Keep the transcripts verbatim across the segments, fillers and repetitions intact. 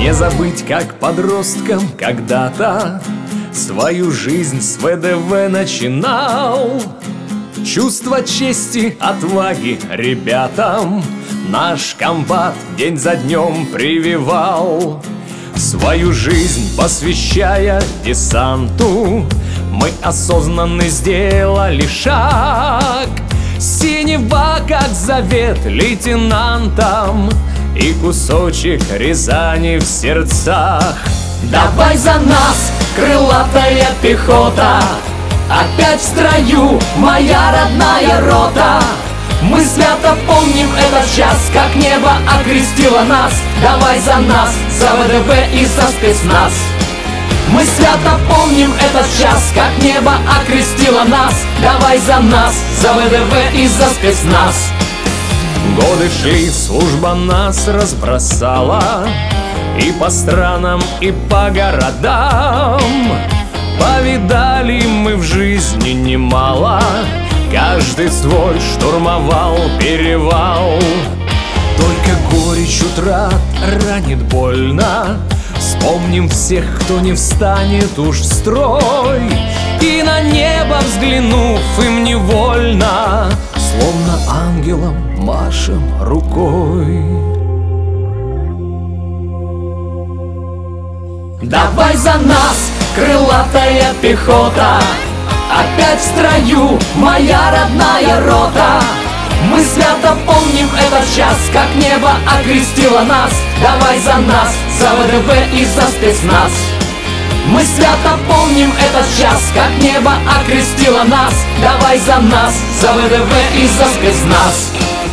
Не забыть, как подростком когда-то свою жизнь с ВДВ начинал. Чувство чести, отваги ребятам наш комбат день за днем прививал. Свою жизнь посвящая десанту, мы осознанно сделали шаг. Синева, как завет лейтенантам, и кусочек Рязани в сердцах. Давай за нас, крылатая пехота, опять в строю, моя родная рота. Мы свято помним этот час, как небо окрестило нас. Давай за нас, за ВДВ и за спецназ. Мы свято помним этот час, как небо окрестило нас. Давай за нас, за ВДВ и за спецназ. Годы шли, служба нас разбросала и по странам, и по городам. Повидали мы в жизни немало, каждый свой штурмовал перевал. Только горечь утрат ранит больно. Вспомним всех, кто не встанет уж в строй, и на небо взглянув им невольно, словно ангелом машем рукой. Давай за нас, крылатая пехота, опять в строю, моя родная рота. Мы свято помним этот час, как небо окрестило нас. Давай за нас, за ВДВ и за спецназ. Мы свято помним этот час, как небо окрестило нас. Давай за нас, за ВДВ и за спецназ.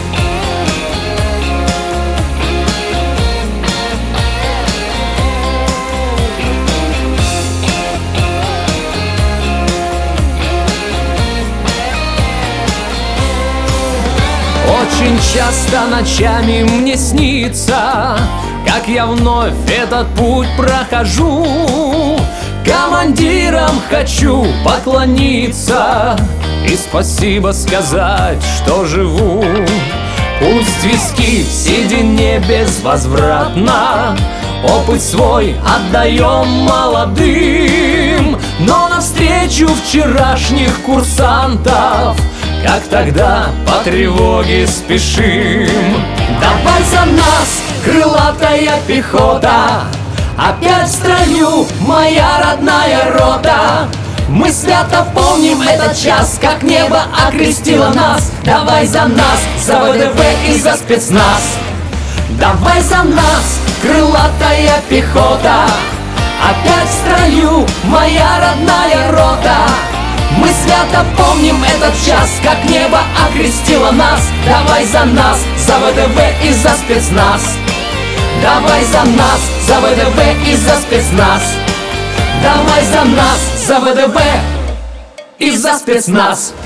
Очень часто ночами мне снится, как я вновь этот путь прохожу. Командирам хочу поклониться и спасибо сказать, что живу. Пусть виски в седине безвозвратно, опыт свой отдаем молодым, но навстречу вчерашних курсантов, как тогда по тревоге спешим. Давай за нас, крылатая пехота, опять в строю, моя родная рота. Мы свято помним этот час, как небо окрестило нас. Давай за нас, за ВДВ и за спецназ. Давай за нас, крылатая пехота, опять в строю, моя родная рота. Мы свято помним этот час, как небо окрестило нас. Давай за нас, за ВДВ и за спецназ. Давай за нас, за ВДВ и за спецназ. Давай за нас, за ВДВ и за спецназ.